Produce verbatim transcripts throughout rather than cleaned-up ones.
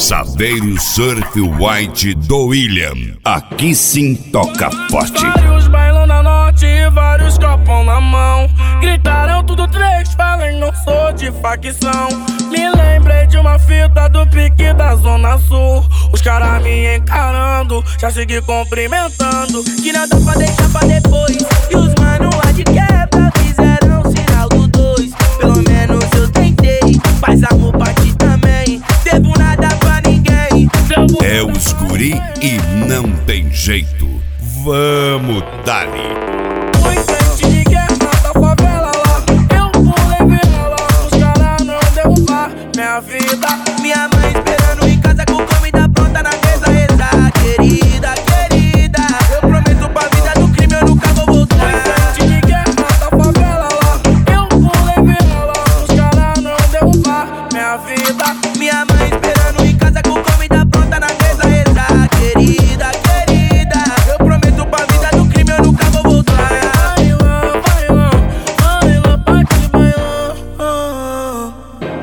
Saveiro Surf White do William. Aqui sim toca forte. Vários bailão na norte e vários copão na mão. Gritaram tudo três, falem não sou de facção. Me lembrei de uma fita do pique da Zona Sul. Os caras me encarando, já segui cumprimentando. Que nada pra deixar pra depois. E os mano lá de quebra fizeram sinal do dois. Pelo menos eu tentei, faz amor pra ti também. Devo nada pra ninguém. É o escuri e não tem jeito. Vamos dali. Fui frente de guerra da favela lá. Eu pulei vela lá, os caras não derrubar minha vida. Minha mãe esperando em casa com comida pronta na mesa. Reza, querida, querida, eu prometo pra vida do crime eu nunca vou voltar. Fui frente de guerra da favela lá. Eu pulei vela lá, os caras não derrubar minha vida. Minha mãe esperando em casa com comida pronta na mesa. Reza, querida, querida, eu prometo pra vida do crime eu nunca vou voltar. Bailão, bailão, bailão, parte bailão.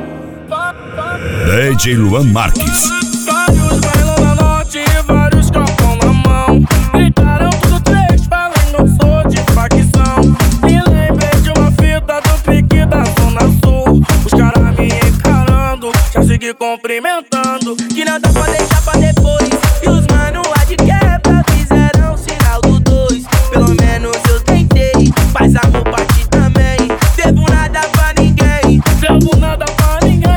D J Luan Marques. Vários bailão na norte e vários copão na mão. Gritaram tudo três, falem não sou de facção. Me lembrei de uma fita do pique da Zona Sul. Os caras me encarando, já segui cumprimentando. Que nada pra deixar pra depois. E os mano lá de quebra fizeram sinal do dois. Pelo menos eu tentei, faz amor pra ti também. Devo nada pra ninguém, devo nada pra ninguém.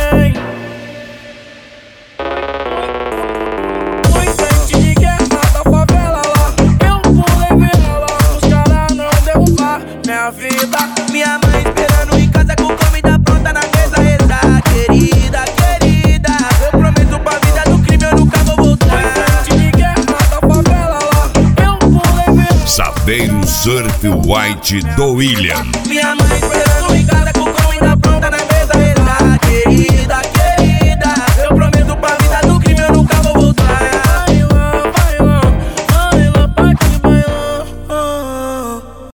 Fui frente de guerra da favela lá. Eu pulei vela lá, os caras não derrubar minha vida. Minha mãe esperando em casa com comida pronta na mesa. Reza, querida, querida, eu prometo pra vida do crime eu nunca vou voltar. Fui frente de guerra da favela lá. Eu pulei vela. Saveiro Surf White do William. Minha mãe esperando